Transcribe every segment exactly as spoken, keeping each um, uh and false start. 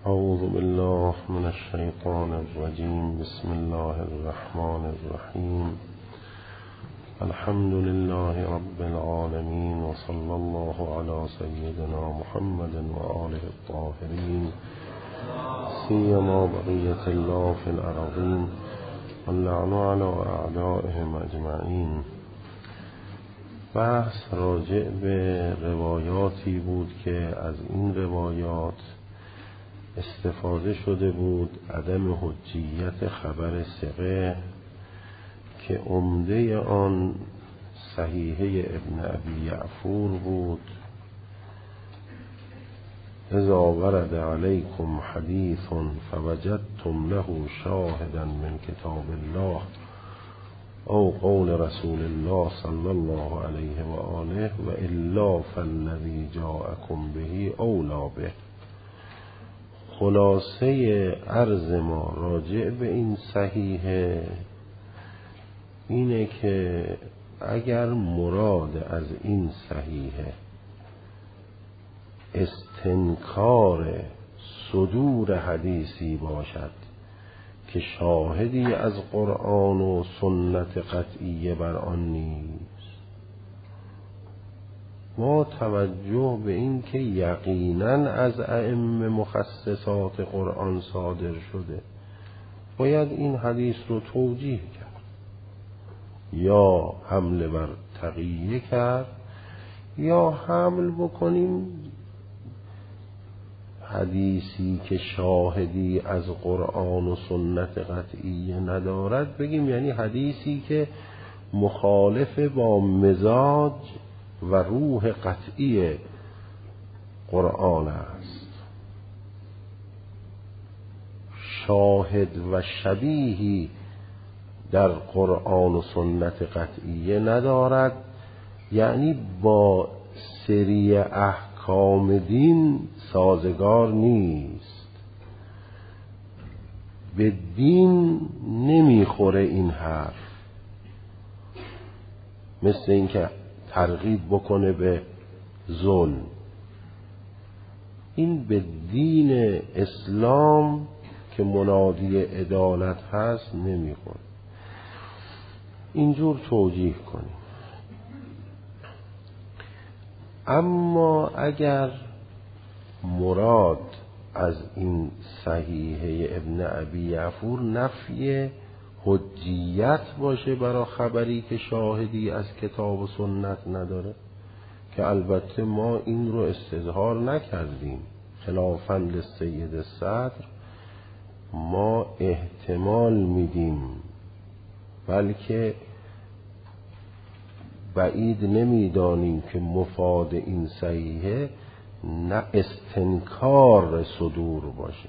أعوذ بالله من الشيطان الرجيم. بسم الله الرحمن الرحيم. الحمد لله رب العالمين، وصلى الله على سيدنا محمد وآله الطاهرين، سيما بقية الله في الأرضين، واللعن على أعدائهم أجمعين. بحث راجع به روایاتی بود که از این روایات استفاده شده بود عدم حجیت خبر ثقه که عمده آن صحیحه ابن ابی یعفور بود. اذا ورد علیکم حدیث فوجدتم له شاهدا من کتاب الله او قول رسول الله صلی الله علیه و آله و الا فالذی جاءکم به اولا به. خلاصه عرض ما راجع به این صحیحه اینه که اگر مراد از این صحیحه استنکار صدور حدیثی باشد که شاهدی از قرآن و سنت قطعیه بر آن نیست، ما توجه به این که یقیناً از ائمه مخصصات قرآن صادر شده باید این حدیث رو توجیه کرد، یا حمله بر تقیه کرد یا حمل بکنیم حدیثی که شاهدی از قرآن و سنت قطعیه ندارد بگیم یعنی حدیثی که مخالف با مزاج و روح قطعی قرآن است. شاهد و شبیهی در قرآن و سنت قطعیه ندارد، یعنی با سری احکام دین سازگار نیست، به دین نمیخوره این حرف، مثل این که ترغیب بکنه به ظلم. این به دین اسلام که منادی عدالت هست نمیخوره. اینجور توجیه کنیم. اما اگر مراد از این صحیحه ابن ابی یعفور نفی حجیت باشه برای خبری که شاهدی از کتاب و سنت نداره، که البته ما این رو استظهار نکردیم، خلافاً للسید صدر ما احتمال میدیم، بلکه بعید نمیدانیم که مفاد این صحیحه نه استنکار صدور باشه،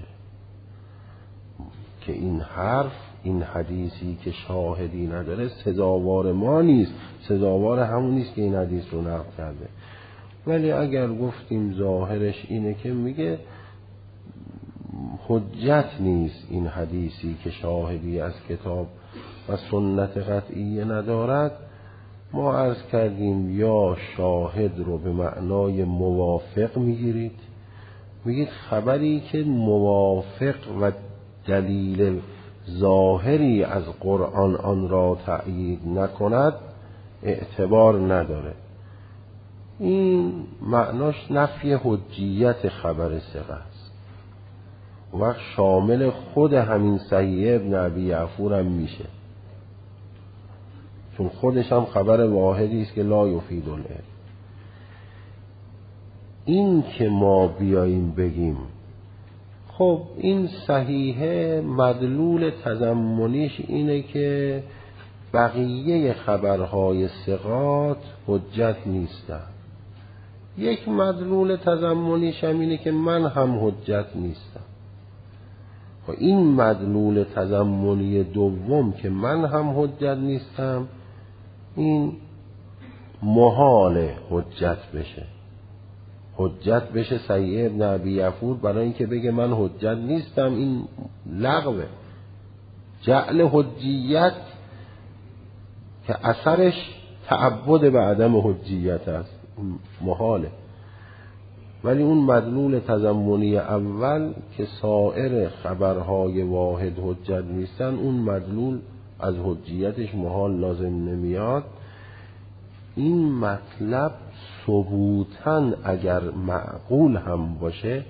که این حرف این حدیثی که شاهدی نداره سزاوار ما نیست، سزاوار همون نیست که این حدیث رو نقل کرده. ولی اگر گفتیم ظاهرش اینه که میگه حجت نیست این حدیثی که شاهدی از کتاب و سنت قطعیه ندارد، ما عرض کردیم یا شاهد رو به معنای موافق میگیرید، میگید خبری که موافق و دلیل ظاهری از قرآن آن را تأیید نکند اعتبار نداره. این معناش نفی حجیت خبر ثقه است، وقت شامل خود همین صحیحه ابن ابی یعفور هم میشه، چون خودش هم خبر واحدی است که لا یفید العلم. این که ما بیاییم بگیم خب این صحیحه مدلول تضمنیش اینه که بقیه خبرهای ثقات حجت نیستن، یک مدلول تضمنیش هم اینه که من هم حجت نیستم. و این مدلول تضمنی دوم که من هم حجت نیستم این محال حجت بشه، حجت بشه صحیح ابن ابی یعفور برای اینکه بگه من حجت نیستم، این لغوه. جعل حجیت که اثرش تعبد به عدم حجیت است محاله. ولی اون مدلول تضمنی اول که سایر خبرهای واحد حجت نیستن، اون مدلول از حجیتش محال لازم نمیاد. این مطلب ثبوتاً اگر معقول هم باشه،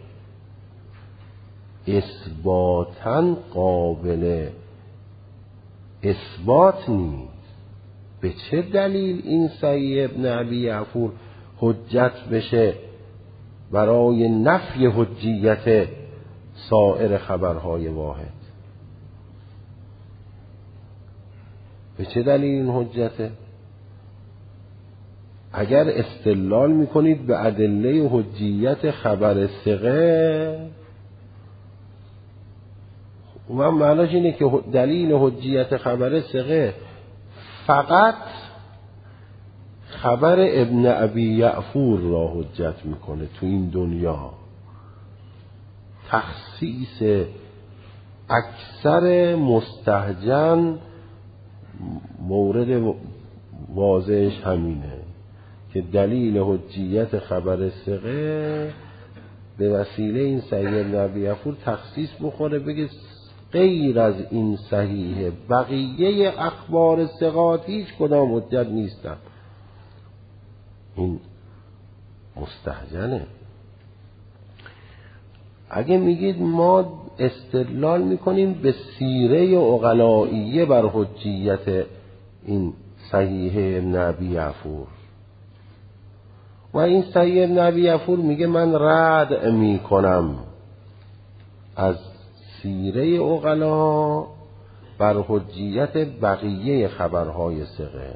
اثباتاً قابل اثبات نیست. به چه دلیل این صحیح ابن ابی یعفور حجت بشه برای نفی حجیت سایر خبرهای واحد؟ به چه دلیل این حجته؟ اگر استدلال میکنید به ادله حجیت خبر ثقه، و معناش اینه که دلیل حجیت خبر ثقه فقط خبر ابن ابی یعفور را حجت میکنه تو این دنیا. تخصیص اکثر مستهجن مورد واضحش همینه که دلیل حجیت خبر ثقه به وسیله این صحیح ابن ابی یعفور تخصیص بخوره، بگه غیر از این صحیح بقیه اخبار ثقات هیچ کدام حجت نیستن. این مستهجنه. اگه میگید ما استدلال میکنیم به سیره عقلائیه بر حجیت این صحیح ابن ابی یعفور، و این صحیح ابن ابی یعفور میگه من رد میکنم از سیره عقلا بر حجیت بقیه خبرهای ثقه،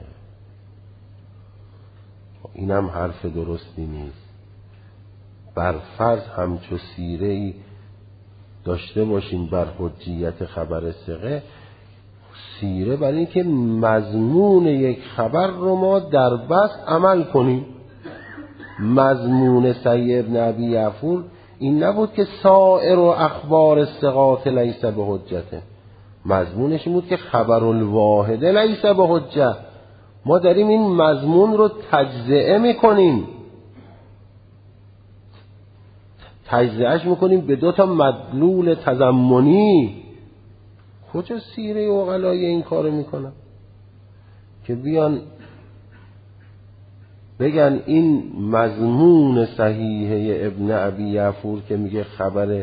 اینم حرف درستی نیست. بر فرض همچو سیره‌ای داشته باشیم بر حجیت خبر ثقه، سیره برای این که مضمون یک خبر رو ما در بس عمل کنیم. مضمون صحیح ابن ابی یعفور این نبود که سائر و اخبار ثقات لیس به حجته، مضمونش این بود که خبر الواحد لیس به حجت. ما داریم این مضمون رو تجزئه میکنیم، تجزئهش میکنیم به دو تا مدلول تضمنی. کجا سیره عقلای این کارو میکنن که بیان بگن این مضمون صحیح ابن ابی یعفور که میگه خبر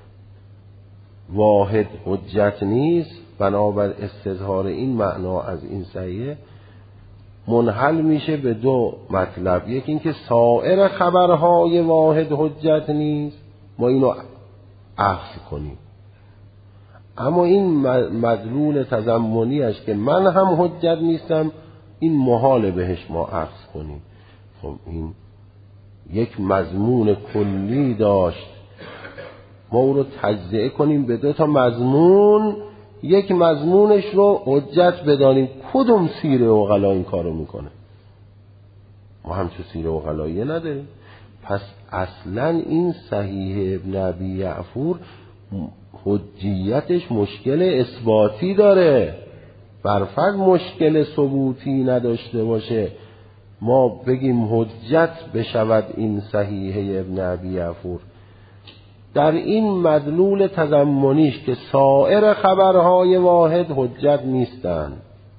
واحد حجت نیست، بنابر استظهار این معنا از این صحیح منحل میشه به دو مطلب. یکی این که سایر خبرهای واحد حجت نیست، ما اینو اخذ کنیم، اما این مدلول تضمنیش که من هم حجت نیستم، این محال بهش ما اخذ کنیم. خب این یک مضمون کلی داشت، ما او رو تجزئه کنیم به دو تا مضمون، یک مضمونش رو حجت بدانیم. کدوم سیره عقلا این کارو میکنه؟ ما هم چه سیره عقلاییه نداریم. پس اصلا این صحیح ابن ابی یعفور حجیتش مشکل اثباتی داره، برفرض مشکل ثبوتی نداشته باشه ما بگیم حجت بشود این صحیح ابن ابی یعفور در این مدلول تضمنیش که سایر خبرهای واحد حجت نیستن.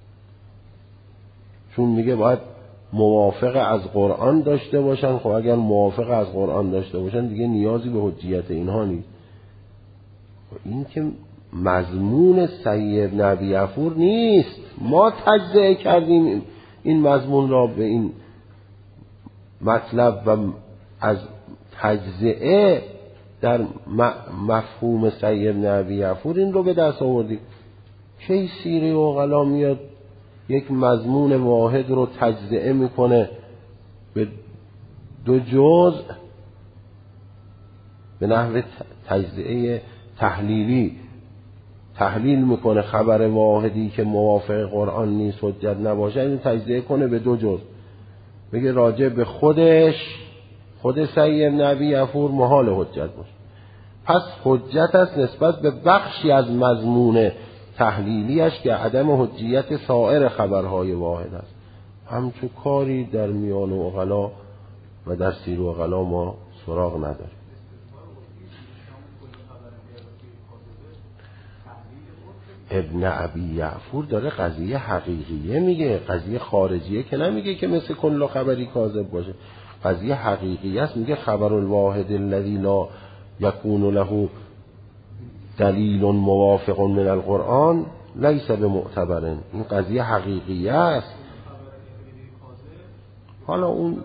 چون میگه باید موافق از قرآن داشته باشن. خب اگر موافق از قرآن داشته باشن دیگه نیازی به حجیت اینها نیست. این که مضمون صحیح ابن ابی یعفور نیست، ما تجزیه کردیم این مضمون را به این مطلب و از تجزیه در مفهوم صحیح ابن ابی یعفور این رو به دست آوردیم. کی سیره عقلا میاد یک مضمون واحد رو تجزیه میکنه به دو جزء به نحو تجزیه تحلیلی، تحلیل میکنه خبر واحدی که موافق قرآن نیست حجت نباشه، این تجزیه کنه به دو جزء، بگه راجع به خودش خود صحیح ابن ابی یعفور محال حجت باشه، پس حجت است نسبت به بخشی از مضمون تحلیلیش که عدم حجیت سایر خبرهای واحد است. همچون کاری در میان عقلا و در سیر عقلا ما سراغ نداره. ابن ابی یعفور داره قضیه حقیقیه میگه، قضیه خارجیه که نمیگه که مثل کل خبری کاذب باشه. قضیه حقیقیه است، میگه خبر الواحد الذی لا یکون له دلیل موافق من القرآن لیس بمعتبر. این قضیه حقیقیه است. حالا اون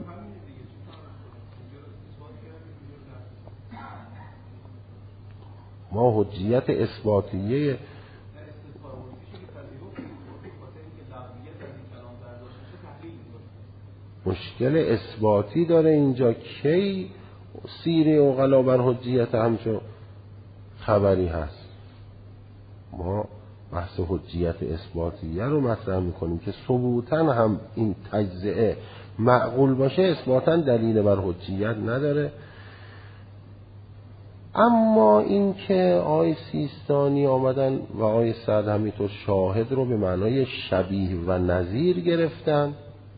ما حجیت اثباتیه مشکل اثباتی داره اینجا. کی سیره اوغلا بر حجیت همچون خبری هست؟ ما بحث حجیت اثباتیه رو مطرح میکنیم که ثبوتاً هم این تجزئه معقول باشه، اثباتاً دلیل بر حجیت نداره. اما این که آقای سیستانی آمدن و آقای سعد همینطور شاهد رو به معنای شبیه و نظیر گرفتن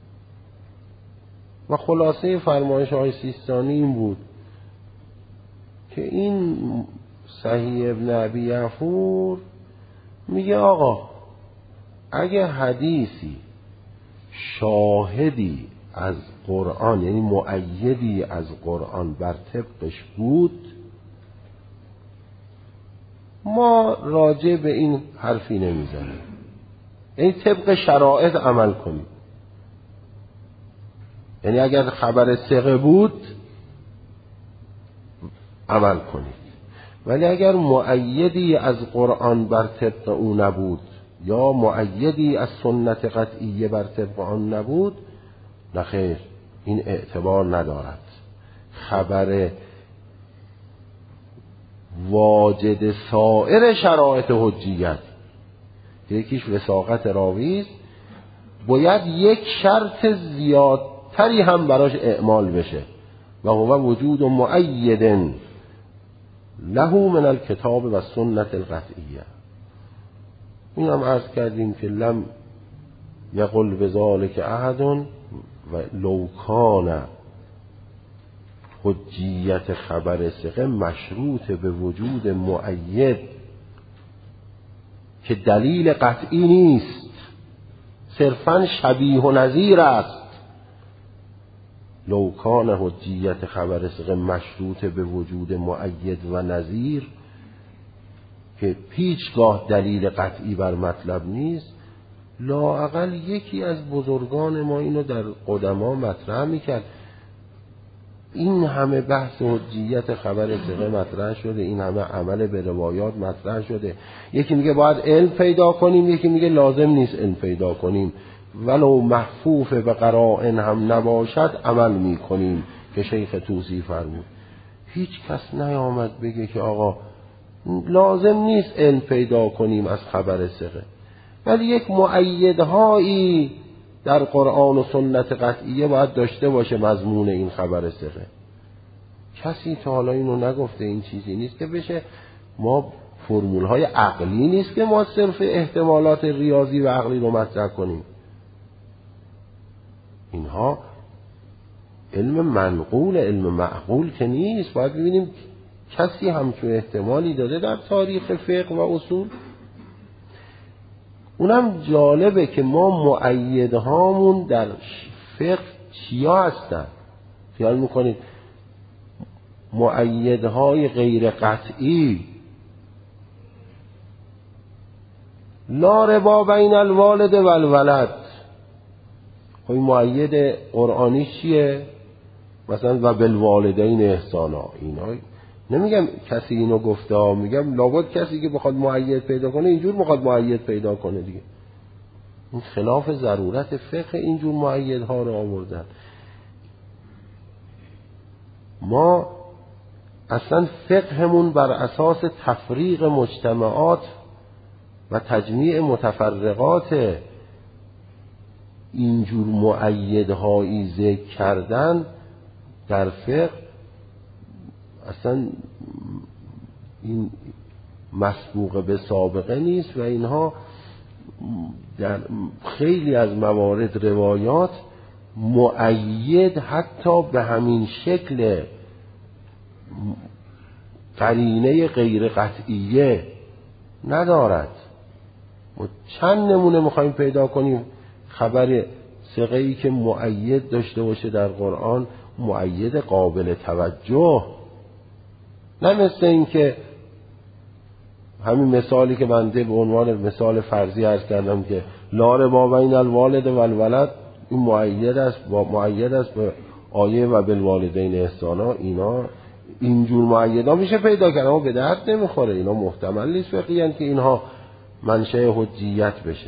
و خلاصه فرمایش آقای سیستانی این بود که این صحیح ابن ابی یعفور میگه آقا اگه حدیثی شاهدی از قرآن یعنی مؤیدی از قرآن بر طبقش بود، ما راجع به این حرفی نمیزنیم، یعنی طبق شرایط عمل کنیم. یعنی اگر خبر ثقه بود عمل کنید، ولی اگر مؤیدی از قرآن بر طبق او نبود یا مؤیدی از سنت قطعیه بر طبق آن نبود، نخیر، این اعتبار ندارد. خبر واجد سایر شرایط حجیت، یکیش وثاقت راوی است، باید یک شرط زیادتری هم براش اعمال بشه و هو وجود مؤید له من الکتاب و سنت القطعیه. این هم عرض کردیم که لم یقل بذالک احد و لو کان حجیت خبر ثقه مشروط به وجود مؤید که دلیل قطعی نیست، صرفاً شبیه و نظیر است. لو کان حجیت خبر ثقه مشروط به وجود مؤید و نظیر که هیچگاه دلیل قطعی بر مطلب نیست، لااقل یکی از بزرگان ما اینو در قدما مطرح میکرد. این همه بحث حجیت خبر ثقه مطرح شده، این همه عمل به روایات مطرح شده. یکی میگه باید علم پیدا کنیم، یکی میگه لازم نیست علم پیدا کنیم، ولو محفوف به قرائن هم نباشد عمل میکنیم که شیخ طوسی فرمود. هیچ کس نیامد بگه که آقا لازم نیست علم پیدا کنیم از خبر ثقه، ولی یک مؤیدهایی در قرآن و سنت قطعیه باید داشته باشه مضمون این خبر ثقه. کسی تا حالا اینو نگفته. این چیزی نیست که بشه ما فرمول های عقلی نیست که ما صرف احتمالات ریاضی و عقلی رو مطرح کنیم. اینها علم منقول، علم معقول که نیست. باید ببینیم کسی همچون احتمالی داده در تاریخ فقه و اصول. اونم جالبه که ما مؤیدهامون در فقه چیا هستن؟ خیال میکنید مؤیدهای غیر قطعی لا ربا بین الوالد و الولد. خب این مؤید قرآنی چیه؟ مثلا و بالوالدین احسانا. اینا نمیگم کسی اینو گفته، میگم لابد کسی که بخواد مؤید پیدا کنه اینجور بخواد مؤید پیدا کنه دیگه. این خلاف ضرورت فقه اینجور مؤیدها رو آوردن. ما اصلا فقهمون بر اساس تفریق مجتمعات و تجمیع متفرقات اینجور مؤیدهایی ذکر کردن در فقه اصلا این مسبوق به سابقه نیست و اینها در خیلی از موارد روایات مؤید حتی به همین شکل قرینه غیر قطعیه ندارد. ما چند نمونه میخوایم پیدا کنیم خبر ثقه‌ای که مؤید داشته باشه در قرآن، مؤید قابل توجه، نه مثل این که همین مثالی که بنده به عنوان مثال فرضی عرض کردم که لا ربا بین الوالد و الولد، این مؤید است با مؤید است به آیه و بالوالدین احسانا. اینا اینجور مؤیدا میشه پیدا کرد اما به درد نمیخوره، اینا محتمل نیست فقیاً که اینها منشأ حجیت بشه.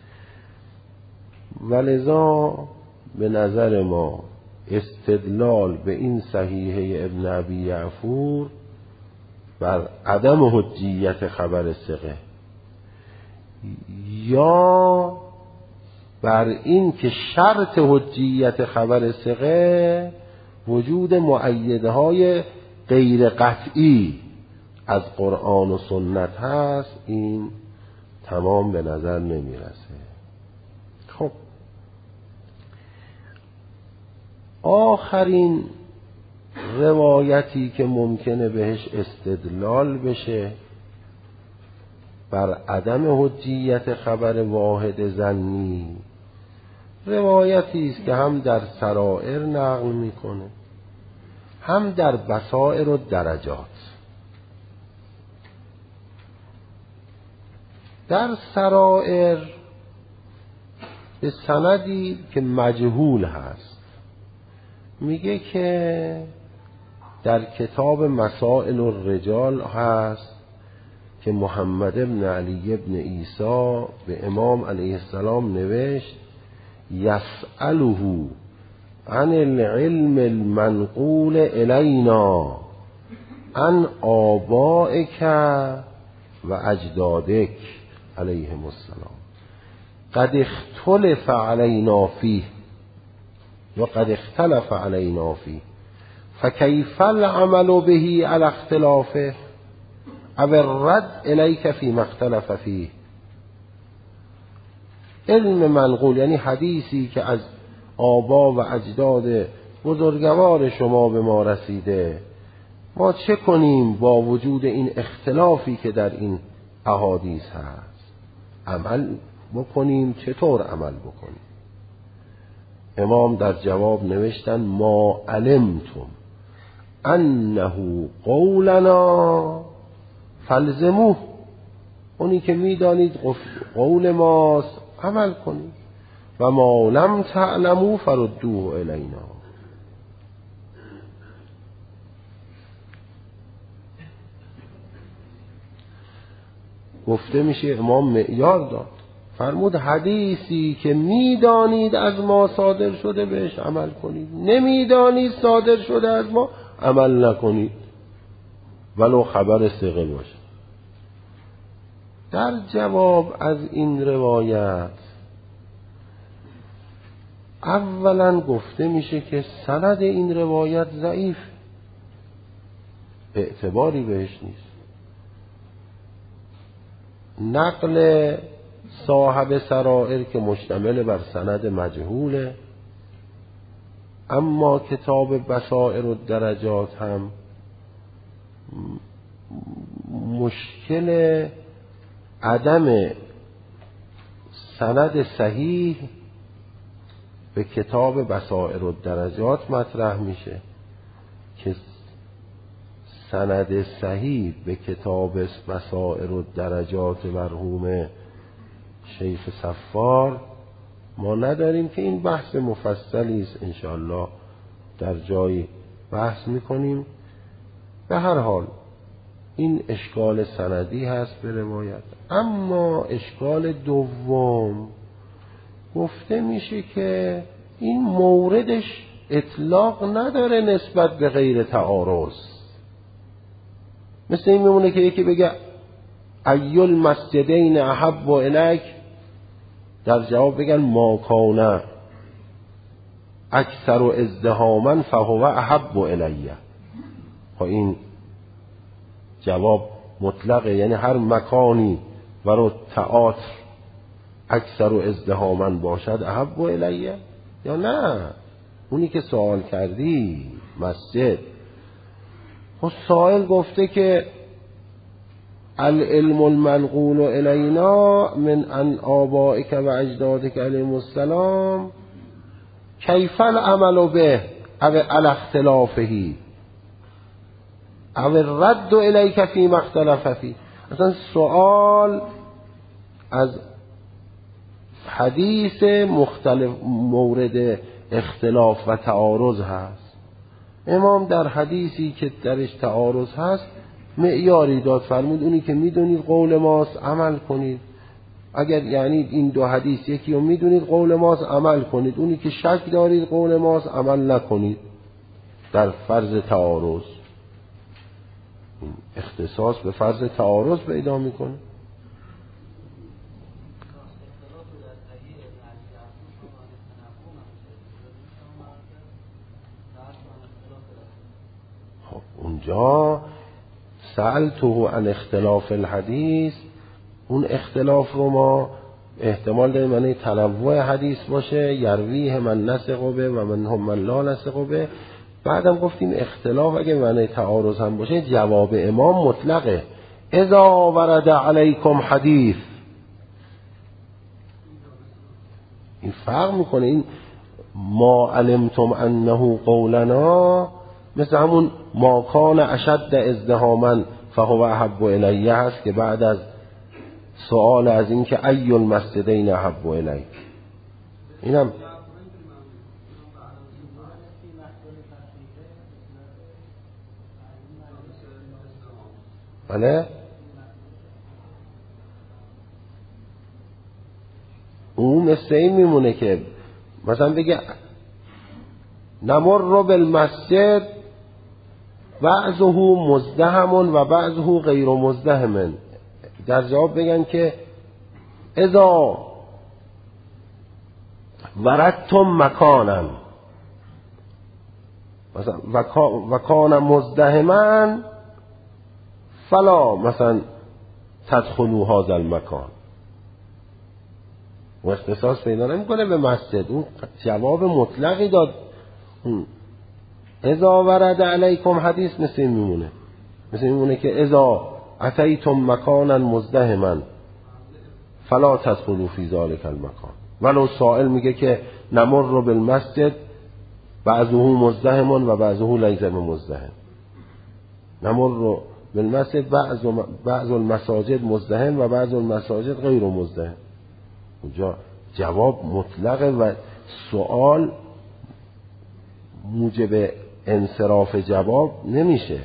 ولذا به نظر ما استدلال به این صحیحه ابن ابی یعفور بر عدم حجیت خبر ثقه یا بر این که شرط حجیت خبر ثقه وجود مؤیدهای غیر قطعی از قرآن و سنت هست، این تمام به نظر نمیرسه. خب آخرین روایتی که ممکنه بهش استدلال بشه بر عدم حجیت خبر واحد ظنی، روایتی است که هم در سرائر نقل میکنه هم در بصائر و درجات. در سرائر به سندی که مجهول هست میگه که در کتاب مسائل الرجال هست که محمد ابن علی ابن عیسی به امام علیه السلام نوشت یسأله عن العلم المنقول الینا عن آبائک و اجدادک علیهم السلام قد اختلف علینا فیه و قد اختلف علینا فیه فکیف العمل به علی اختلافه او الرد الیک فیما اختلف فیه. علم منقول یعنی حدیثی که از آبا و اجداد بزرگوار شما به ما رسیده، ما چه کنیم با وجود این اختلافی که در این احادیث هست؟ عمل بکنیم؟ چطور عمل بکنیم؟ امام در جواب نوشتن ما علمتم انه قولنا فلزموه، اونی که میدانید قول ماست عمل کنید و ما لم تعلموا فردوه الینا. گفته میشه امام معیار داد، فرمود حدیثی که میدانید از ما صادر شده بهش عمل کنید، نمیدانید صادر شده از ما عمل نکنید ولو خبر ثقه باشه. در جواب از این روایت اولا گفته میشه که سند این روایت ضعیف، اعتباری بهش نیست. نقل صاحب سرائر که مشتمل بر سند مجهوله، اما کتاب بصائر و درجات هم مشکل عدم سند صحیح به کتاب بصائر و درجات مطرح میشه که سند صحیح به کتاب بصائر و درجات مرحوم شیخ صفار ما نداریم که این بحث مفصلی است، انشاءالله در جایی بحث میکنیم. به هر حال این اشکال سندی هست به روایت. اما اشکال دوم گفته میشه که این موردش اطلاق نداره نسبت به غیر تعارض. مثل این میمونه که یکی بگه ای المسجدین احب الیک، در جواب بگن ما کان اکثر ازدحاما فهو احب الیه. خب این جواب مطلقه، یعنی هر مکانی ورا تئاتر اکثر ازدحاما باشد احب الیه، یا نه اونی که سوال کردی مسجد خب سائل گفته که العلم المنقول الینا من ان آبائک و اجدادک علیهم السلام کیف العمل به او علی اختلافه او الرد الیک فیما اختلف فیه. اصلا سوال از حدیث مختلف مورد اختلاف و تعارض هست. امام در حدیثی که درش تعارض هست معیاری داد، فرمود اونی که میدونید قول ماست عمل کنید. اگر یعنی این دو حدیث یکی رو میدونید قول ماست عمل کنید، اونی که شک دارید قول ماست عمل نکنید. در فرض تعارض این اختصاص به فرض تعارض پیدا میکنه. خب اونجا سألته عن اختلاف الحدیث، اون اختلاف رو ما احتمال داریم معنی تنوع حدیث باشه، یرویه من نسق به و من هم من لا نسق به. بعدم گفتیم اختلاف اگه معنی تعارض هم باشه جواب امام مطلقه، اذا ورد علیکم حدیث. این فرق میکنه. این ما علمتم انه قولنا مثل همون ما کان اشد ازدهاما فهو احب الیه هست که بعد از سوال از این که ای المسجدین احب الیک. اینم بله اون مثل این میمونه که مثلا بگه نمر رو بالمسجد بعضه مزدهم و بعضه غیر مزدهم، در جواب بگن که اذا وردتم مکانا مثلا و کان مزدهما فلا مثلا تدخلوا هذا المکان و اختصاص پیدا نمیکنه به مسجد. اون جواب مطلقی داد. اذا ورد علیکم حدیث مثل این میمونه، مثل این میمونه که اذا اتیتم مکانا مزدهما فلا تدخلوا فی ذلک المکان. ولو سائل میگه که نمر رو بالمسجد بعضه مزدهم و بعضه لیس بمزدهم، نمر رو بالمسجد بعض بعض المساجد مزدهم و بعض المساجد غیر مزدهم. اونجا جواب مطلقه و سوال موجب انصراف جواب نمیشه.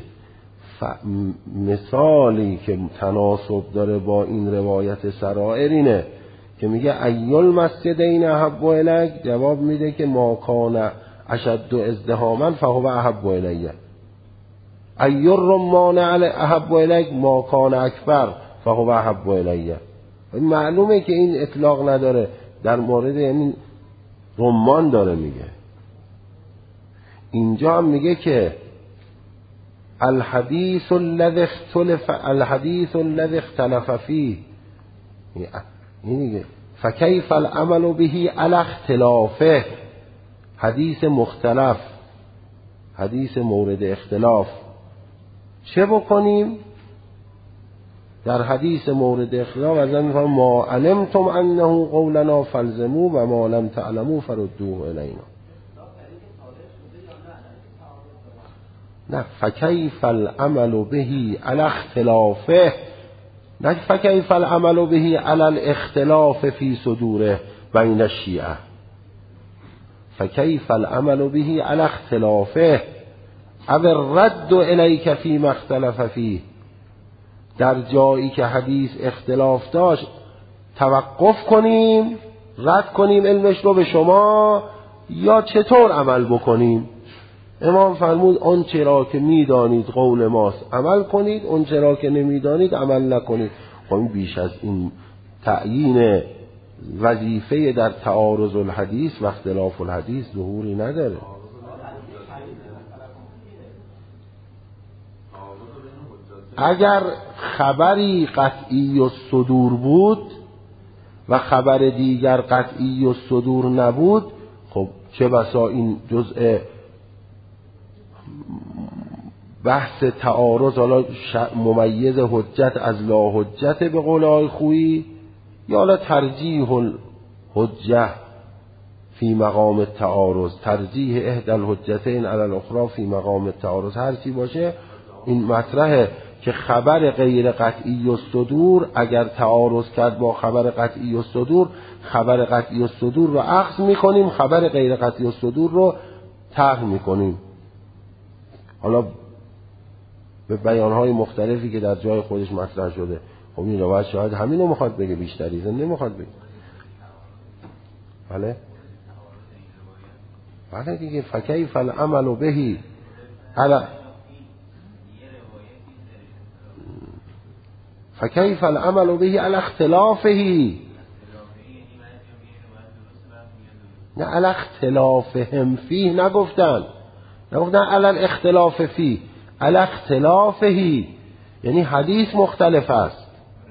مثالی که تناسب داره با این روایت سرائر اینه که میگه ایل مسجدین احب الیک، جواب میده که ما کان اشد ازدهاما فهو احب الیه. ایل رمان احب الیک ما کان اکبر فهو احب الیه. معلومه که این اطلاق نداره، در مورد یعنی رمان داره میگه. اینجا هم میگه که الحدیث الذی اختلف الحدیث الذی اختلف فیه، این میگه فکیف العمل به علی اختلافه. حدیث مختلف، حدیث مورد اختلاف، چه بکنیم در حدیث مورد اختلاف؟ از این میفهم ما علمتم انه قولنا فالزموا و ما لم تعلموا فردوه الینا. نه فکیف العمل به علی اختلافه، نه فکیف العمل به علی الاختلاف فی صدوره بین الشیعه. فکیف العمل به علی اختلافه او الرد الیک فیما اختلف فیه. در جایی که حدیث اختلاف داشت توقف کنیم، رد کنیم علمش رو به شما، یا چطور عمل بکنیم؟ امام فرمود آن چرا که میدانید قول ماست عمل کنید، اون چرا که نمیدانید عمل نکنید. خب بیش از این تعیین وظیفه در تعارض الحدیث و اختلاف الحدیث ظهوری نداره. اگر خبری قطعی و صدور بود و خبر دیگر قطعی و صدور نبود، خب چه بسا این جزء بحث تعارض حالا ممیز حجت از لا حجت به قول آقای خویی، یا حالا ترجیح الحجه فی مقام التعارض، ترجیح احدى الحجتین علی الاخرى فی مقام التعارض، هر چی باشه این مطرحه که خبر غیر قطعی الصدور اگر تعارض کرد با خبر قطعی الصدور، خبر قطعی الصدور رو اخذ میکنیم، خبر غیر قطعی الصدور رو طرح میکنیم. حالا به بیانهای مختلفی که در جای خودش مطرح شده. خب این روایت شاید همین رو میخواد بگه، بیشتری زنده نمیخواد بگه. بله بله دیگه. فکیف العمل بهی علی فکیف العمل بهی علی اختلافه، نه علی اختلافهم فیه، نگفتن نگفتن علی الاختلاف فیه، علی اختلافه، یعنی حدیث مختلف است.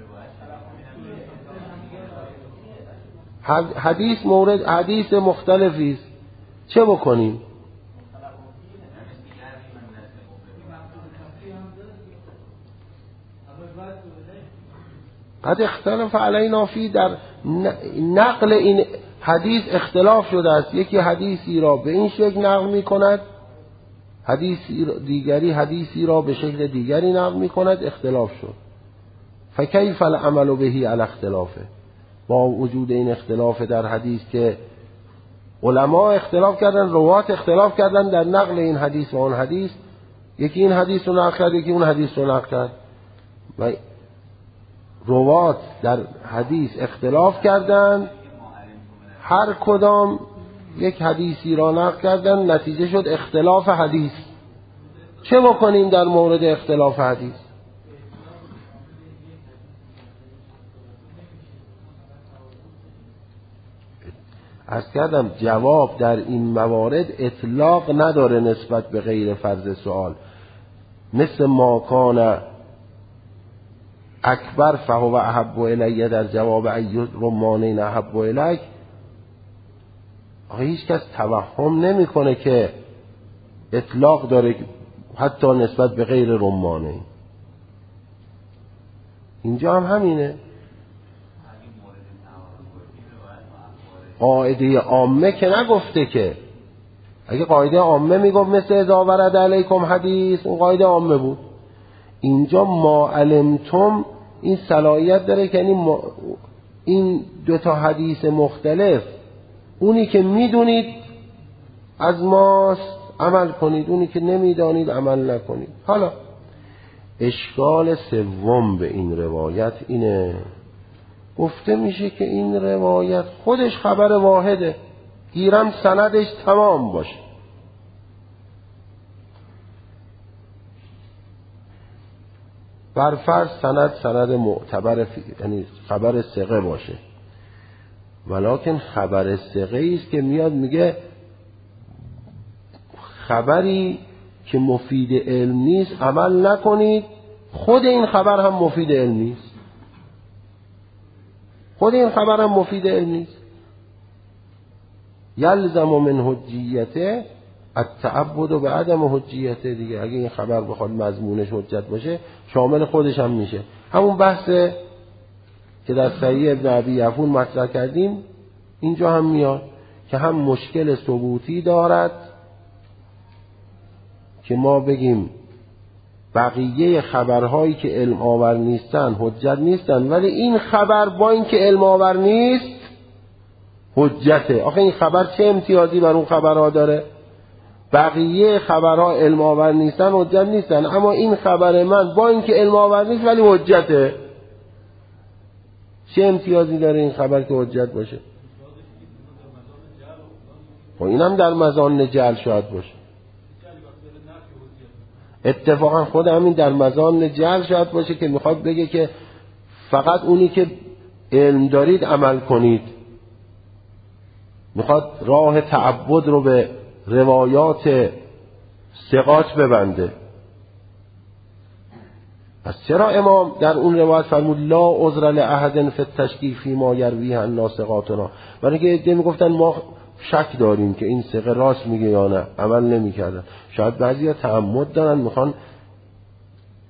حدیث مورد حدیث مختلفی است، چه بکنیم؟ قد اختلف علینا فی، در نقل این حدیث اختلاف شده است. یکی حدیثی را به این شکل نقل می کند، حدیثی دیگری حدیثی را به شکل دیگری نقل می کند، اختلاف شد. فکیف العمل بهی علی اختلافه، با وجود این اختلاف در حدیث که علما اختلاف کردن، روات اختلاف کردن در نقل این حدیث و اون حدیث، یکی این حدیث رو نقل کرد یکی اون حدیث رو نقل کرد، و روات در حدیث اختلاف کردن، هر کدام یک حدیثی را نقل کردن، نتیجه شد اختلاف حدیث. چه بکنیم در مورد اختلاف حدیث؟ عرض کردم جواب در این موارد اطلاق نداره نسبت به غیر فرض سوال، مثل ما کان اکبر فهو احب الیه در جواب ای رمانین احب الیک. آخه هیچ کس توهم نمیکنه که اطلاق داره حتی نسبت به غیر رمانین. اینجا هم همینه، قاعده عامه که نگفته که. اگه قاعده عامه میگفت مثل اذا ورد علیکم حدیث، اون قاعده عامه بود. اینجا ما علمتم این صلاحیت داره که یعنی این دو تا حدیث مختلف، اونی که میدونید از ماست عمل کنید، اونی که نمیدانید عمل نکنید. حالا اشکال سوم به این روایت اینه، گفته میشه که این روایت خودش خبر واحده، گیرم سندش تمام باشه. برفرض سند سند معتبر، یعنی خبر ثقه باشه، ولکن خبر ثقه است که میاد میگه خبری که مفید علم نیست عمل نکنید، خود این خبر هم مفید علم نیست، خود این خبر هم مفید علم نیست. یلزم من حجیته التعبد به عدم حجیته، دیگه اگه این خبر بخواد مضمونش حجت باشه شامل خودش هم میشه. همون بحث که در صحیح ابن ابی یفون مطرح کردیم اینجا هم میاد که هم مشکل ثبوتی دارد که ما بگیم بقیه خبرهایی که علم آور نیستن حجت نیستن، ولی این خبر با این که علم آور نیست حجته. آخه این خبر چه امتیازی بر اون خبرها داره؟ بقیه خبرها علم آور نیستن حجت نیستن، اما این خبر من با این که علم آور نیست ولی حجته. چه امتیازی داره این خبر که حجت باشه؟ و اینم در مظان جعل شاید باشه. اتفاقا خود همین در مظان جعل شاید باشه که میخواد بگه که فقط اونی که علم دارید عمل کنید، میخواد راه تعبد رو به روایات ثقات ببنده. پس چرا امام در اون روایت فرمود لا عذر لاحد فی التشکیک فی ما یرویه عن ثقاتنا؟ برای که ایده میگفتن ما شک داریم که این ثقه راست میگه یا نه، عمل نمیکردن. شاید بعضیا تعمد دارن میخوان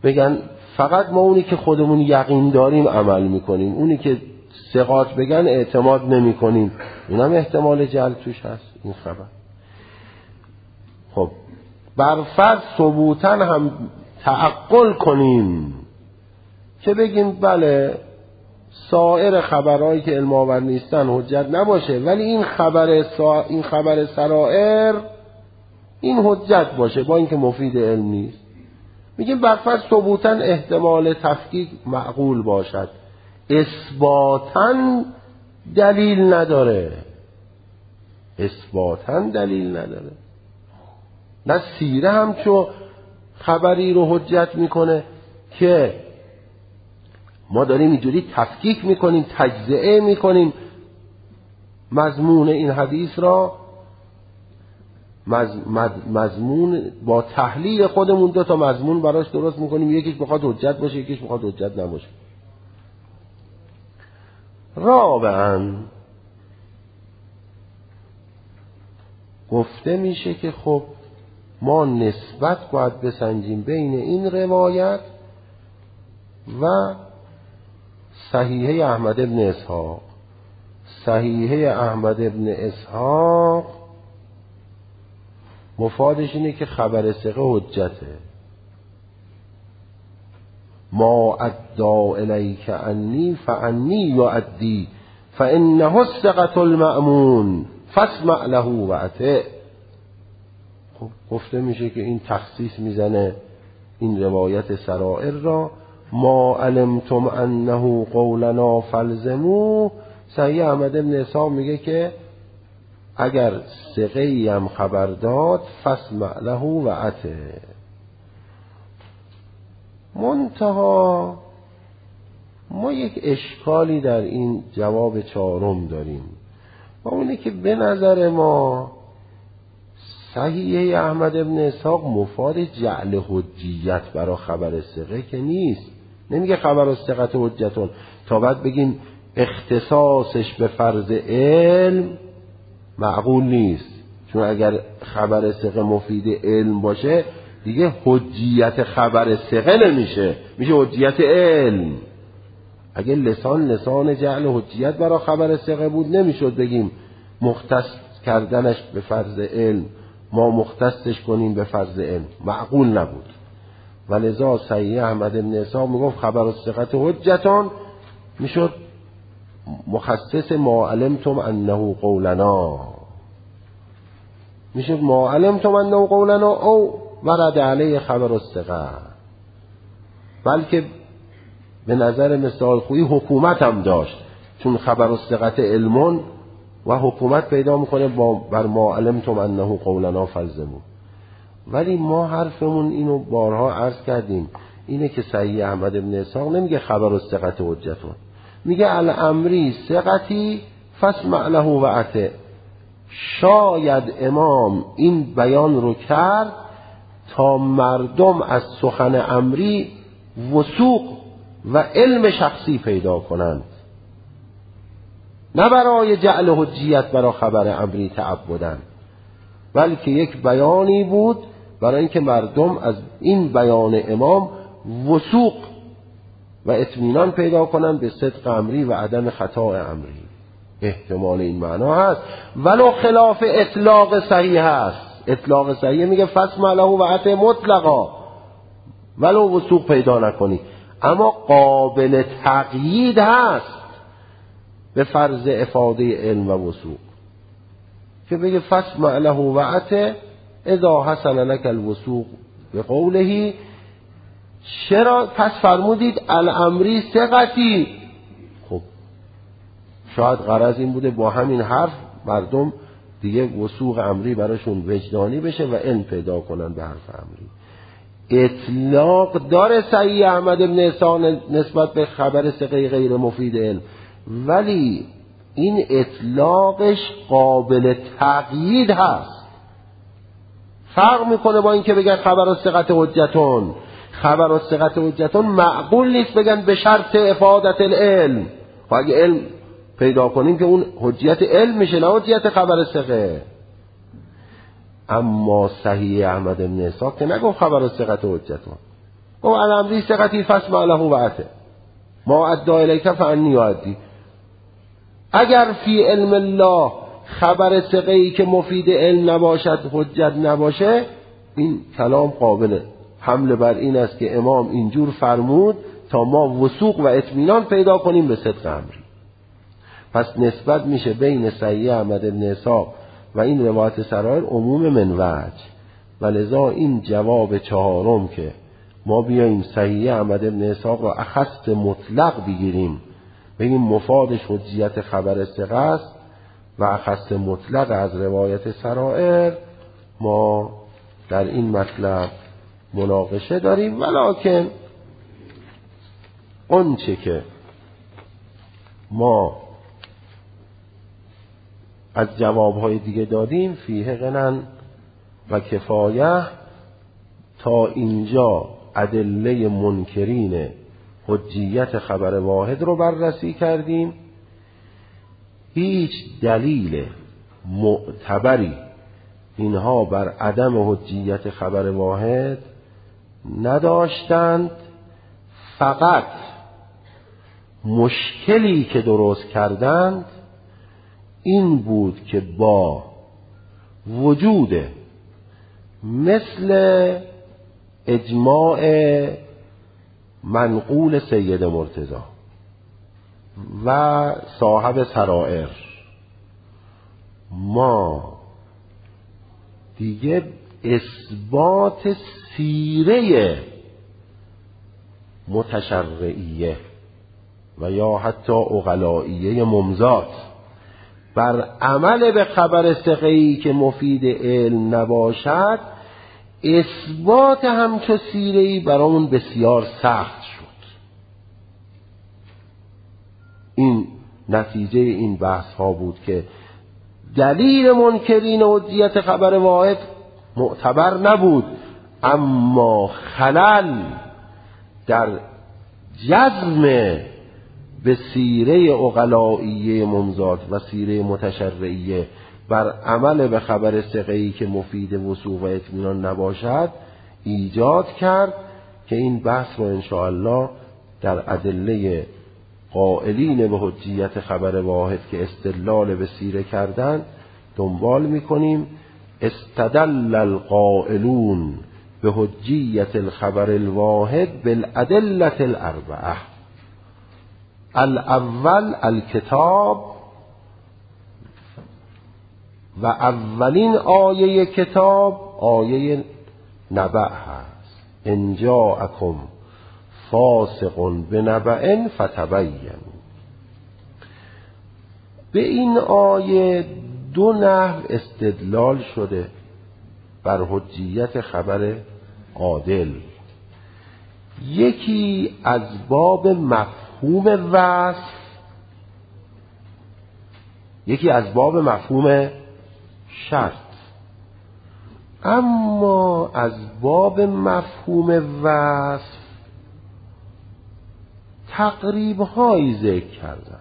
بگن فقط ما اونی که خودمون یقین داریم عمل میکنیم، اونی که ثقات بگن اعتماد نمی کنیم، اونم احتمال جهل توش هست این خبر. خب برفرض ثبوتاً هم تعقل کنیم که بگیم بله سایر خبرهایی که علم آور نیستن حجت نباشه، ولی این خبر سا... این خبر سرائر این حجت باشه با اینکه مفید علم نیست. میگیم برفرض ثبوتاً احتمال تفکیک معقول باشد، اثباتاً دلیل نداره، اثباتاً دلیل نداره. نه سیره هم چو خبری رو حجت میکنه که ما داریم اینجوری تفکیک میکنیم، تجزئه میکنیم مضمون این حدیث را، مز... مز... مضمون با تحلیل خودمون دو تا مضمون براش درست میکنیم، یکیش بخواد حجت باشه یکیش بخواد حجت نباشه. رابعاً گفته میشه که خب ما نسبت باید بسنجیم بین این روایت و صحیحه احمد ابن اسحاق. صحیحه احمد ابن اسحاق مفادش اینه که خبر ثقه حجته. ما ادعا الیک انی فانی یؤدی فانه الثقة المأمون فاسمع له و اطع. خب گفته میشه که این تخصیص میزنه این روایت سرائر را، ما علمتم انه قولنا فالزموه. صحیح احمد ابن اسحاق میگه که اگر ثقه‌ای هم خبر داد فاسمع له و اطع. منتها ما یک اشکالی در این جواب چهارم داریم و اونه که به نظر ما صحیح احمد ابن اسحاق مفاد جعل حجیت برای خبر ثقه که نیست. نمیگه خبر الثقة حجتون تا بعد بگیم اختصاصش به فرض علم معقول نیست، چون اگر خبر ثقه مفید علم باشه دیگه حجیت خبر ثقه نمیشه، میشه حجیت علم. اگه لسان لسان جعل حجیت برای خبر ثقه بود نمیشد بگیم مختص کردنش به فرض علم ما مختصش کنیم به فرض علم، معقول نبود. ولذا صحیح احمد بن اسحاق میگفت خبر الثقة حجتان، میشد مخصص ما علمتم انه قولنا، میشد ما علمتم انه قولنا او ورد علیه خبر الثقة. بلکه به نظر مثال خویی حکومت هم داشت، چون خبر الثقة علمون و حکومت پیدا میکنه بر ما علمتم انه قولنا فالزموا. ولی ما حرفمون اینو بارها عرض کردیم اینه که صحیح احمد بن اسحاق نمیگه خبر الثقة حجتون، میگه الامری ثقتی فاسمع له و اطع. شاید امام این بیان رو کرد تا مردم از سخن امری وثوق و علم شخصی پیدا کنند، نه برای جعل حجیت برای خبر امری تعبدن، بلکه یک بیانی بود برای اینکه مردم از این بیان امام وثوق و اطمینان پیدا کنند به صدق امری و عدم خطا امری. احتمال این معنا هست ولو خلاف اطلاق صحیح هست. اطلاق صحیح میگه فاسمع له و اطع مطلقا ولو وثوق پیدا نکنی، اما قابل تقیید هست به فرض افاده علم و وثوق که بگه فاسمع له و اطع اذا حصل لك الوثوق به قوله. چرا پس فرمودید الامری ثقتی؟ خب شاید غرض این بوده با همین حرف مردم دیگه وثوق امری براشون وجدانی بشه و علم پیدا کنن به حرف امری. اطلاق داره صحیح احمد بن اسحاق نسبت به خبر ثقه غیر مفید علم، ولی این اطلاقش قابل تقیید هست. فرق میکنه با این که بگن خبر الثقة حجتون. خبر الثقة حجتون معقول نیست بگن به شرط افادت العلم. خب اگه علم پیدا کنیم که اون حجیت علم میشه نه حجیت خبر ثقه. اما صحیح احمد بن اسحاق که نگفت خبر الثقة حجتون، او الامری ثقتی فاسمع له و اطع ما ادعا الیک فانی اؤدی. اگر فی علم الله خبر ثقه‌ای که مفید علم نباشد حجت نباشه، این کلام قابل حمل بر این است که امام اینجور فرمود تا ما وثوق و اطمینان پیدا کنیم به صدق امری. پس نسبت میشه بین صحیح احمد بن اسحاق و این روایت سرائر عموم من وجه، و لذا این جواب چهارم که ما بیاییم صحیح احمد بن اسحاق را اخص مطلق بگیریم، بگیم مفادش حجیت خبر ثقه است و اخص مطلق از روایت سرائر، ما در این مطلب مناقشه داریم. ولکن اون چه که ما از جوابهای دیگه دادیم فیه غنن و کفایه، تا اینجا ادله منکرین حجیت خبر واحد رو بررسی کردیم. هیچ دلیل معتبری اینها بر عدم حجیت خبر واحد نداشتند، فقط مشکلی که درست کردند این بود که با وجود مثل اجماع منقول سید مرتضی و صاحب سرائر، ما دیگه اثبات سیره متشرعیه و یا حتی عقلائیه ممزات بر عمل به خبر ثقه‌ای که مفید علم نباشد، اثبات همچو سیره‌ای برامون بسیار سخت شد. این نتیجه این بحث ها بود که دلیل منکرین حجیت خبر واحد معتبر نبود، اما خلل در جزم به سیره عقلائیه ممزات و سیره متشرعیه بر عمل به خبر ثقه‌ای که مفید وثوق و اطمینان نباشد ایجاد کرد، که این بحث رو انشاءالله در ادله قائلین به حجیت خبر واحد که استدلال به سیره کردن دنبال میکنیم. استدل القائلون به حجیت الخبر الواحد بالادله الاربعه. الاول الکتاب، و اولین آیه کتاب آیه نبأ هست، ان جاءکم فاسق بنبأ فتبینوا. به این آیه دو نحو استدلال شده بر حجیت خبر عادل. یکی از باب مفهوم وصف، یکی از باب مفهوم شرط. اما از باب مفهوم وصف تقریب هایی ذکر کردن.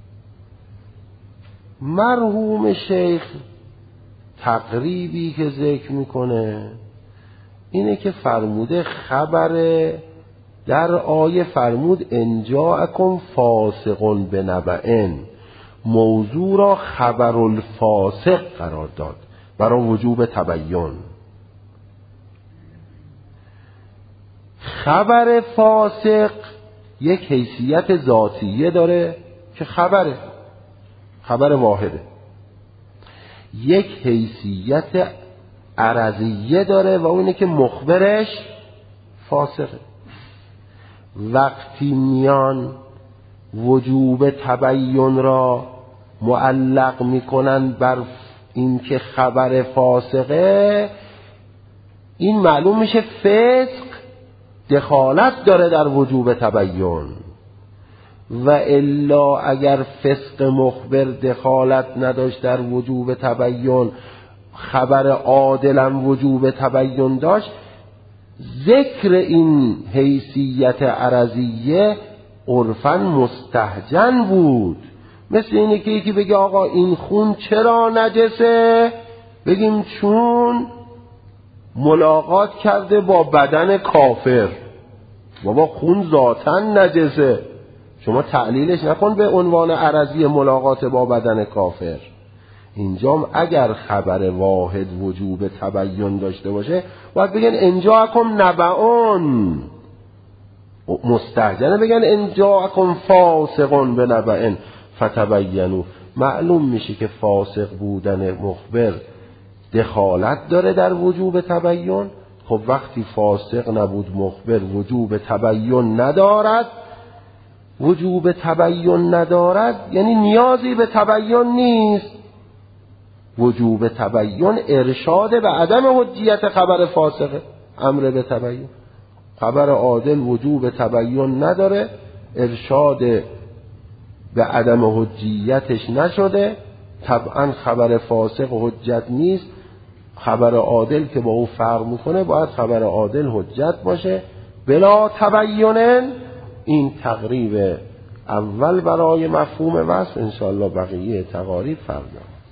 مرحوم شیخ تقریبی که ذکر میکنه اینه که فرموده خبر در آیه فرمود ان جاءکم فاسق بنبأ، موضوع را خبر الفاسق قرار داد برای وجوب تبین. خبر فاسق یک حیثیت ذاتیه داره که خبره، خبر واحده. یک حیثیت عرضیه داره و اونه که مخبرش فاسقه. وقتی میان وجوب تبین را معلق میکنن بر این که خبر فاسقه، این معلوم میشه فسق دخالت داره در وجوب تبین، و الا اگر فسق مخبر دخالت نداشت در وجوب تبین، خبر عادلم وجوب تبین داشت، ذکر این حیثیت عرضیه عرفاً مستهجن بود. مثل اینه که یکی بگه آقا این خون چرا نجسه، بگیم چون ملاقات کرده با بدن کافر. بابا خون ذاتاً نجسه، شما تعلیلش نکن به عنوان عرضی ملاقات با بدن کافر. اینجا اگر خبر واحد وجوب تبیین داشته باشه باید بگن انجاکم نبعون، مستهجنه بگن انجاکم فاسقون به نبعن فتبینوا. معلوم میشه که فاسق بودن مخبر دخالت داره در وجوب تبیین. خب وقتی فاسق نبود مخبر وجوب تبیین ندارد، وجوب تبیین ندارد یعنی نیازی به تبیین نیست. وجوب تبیین ارشاد به عدم حجیت خبر فاسقه، امر به تبیین. خبر عادل وجوب تبیین نداره، ارشاد به عدم حجیتش نشده، طبعا خبر فاسق حجت نیست. خبر عادل که با او فرق میکنه باید خبر عادل حجت باشه بلا تبیین. این تقریب اول برای مفهوم وصف، انشاءالله بقیه تقاریب فردا.